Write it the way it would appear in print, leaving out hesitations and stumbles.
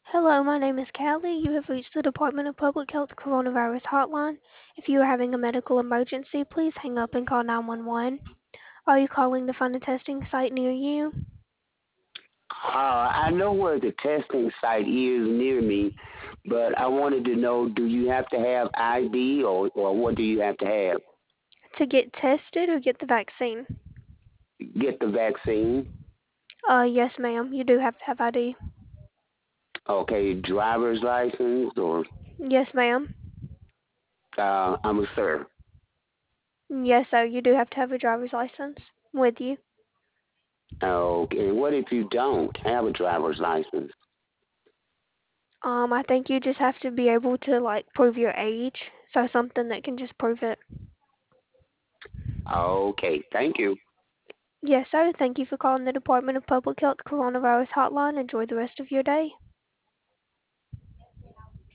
Hello, my name is Callie. You have reached the Department of Public Health Coronavirus Hotline. If you are having a medical emergency, please hang up and call 911. Are you calling to find a testing site near you? I know where the testing site is near me, but I wanted to know, do you have to have ID or what do you have to have? To get tested or get the vaccine? Get the vaccine? Yes, ma'am. You do have to have ID. Okay, driver's license or Yes, ma'am. I'm a sir. Yes, sir. You do have to have a driver's license with you. Okay, what if you don't have a driver's license? I think you just have to be able to prove your age. So something that can just prove it. Okay, thank you. Yes, sir. Thank you for calling the Department of Public Health Coronavirus Hotline. Enjoy the rest of your day.